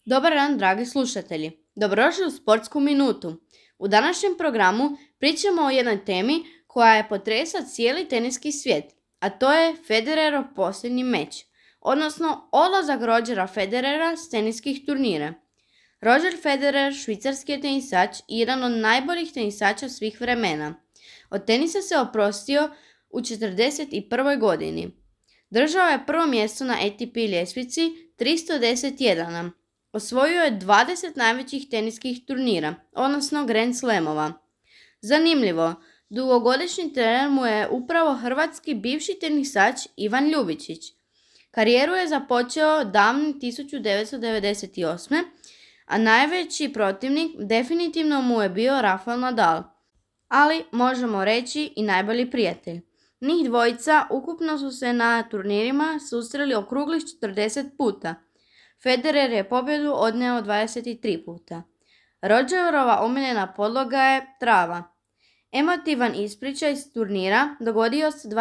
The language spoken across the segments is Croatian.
Dobar dan, dragi slušatelji. Dobrodošli u Sportsku minutu. U današnjem programu pričamo o jednoj temi koja je potresla cijeli teniski svijet, a to je Federerov posljednji meč, odnosno odlazak Rogera Federera s teniskih turnira. Roger Federer, švicarski je tenisač i jedan od najboljih tenisača svih vremena. Od tenisa se oprostio u 41. godini. Držao je prvo mjesto na ATP ljestvici 310 Osvojio je 20 najvećih teniskih turnira, odnosno Grand Slamova. Zanimljivo, dugogodišnji trener mu je upravo hrvatski bivši tenisač Ivan Ljubičić. Karijeru je započeo davne 1998. a najveći protivnik definitivno mu je bio Rafael Nadal, ali možemo reći i najbolji prijatelj. Njih dvojica ukupno su se na turnirima susreli okruglih 40 puta. Federer je pobjedu odneo 23 puta. Rogerova omiljena podloga je trava. Emotivan ispričaj s turnira dogodio se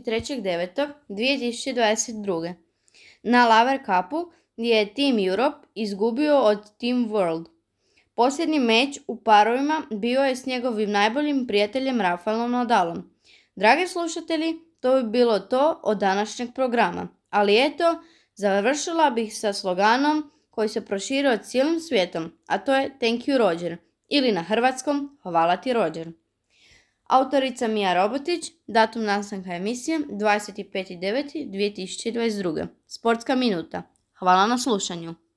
23.9.2022. na Laver Cupu gdje je Team Europe izgubio od Team World. Posljednji meč u parovima bio je s njegovim najboljim prijateljem Rafaelom Nadalom. Dragi slušatelji, to bi bilo to od današnjeg programa, ali eto, završila bih sa sloganom koji se proširio cijelim svijetom, a to je Thank you Roger, ili na hrvatskom Hvala ti Roger. Autorica Mija Robotić, datum nastanka emisije 25.9.2022. Sportska minuta. Hvala na slušanju.